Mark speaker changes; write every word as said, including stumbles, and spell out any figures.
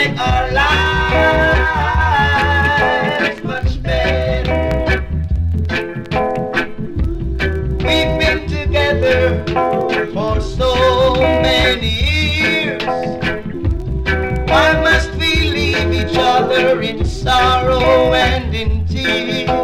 Speaker 1: make our lives much better. We've been together for so many years. Why must we leave each other in sorrow and in tears?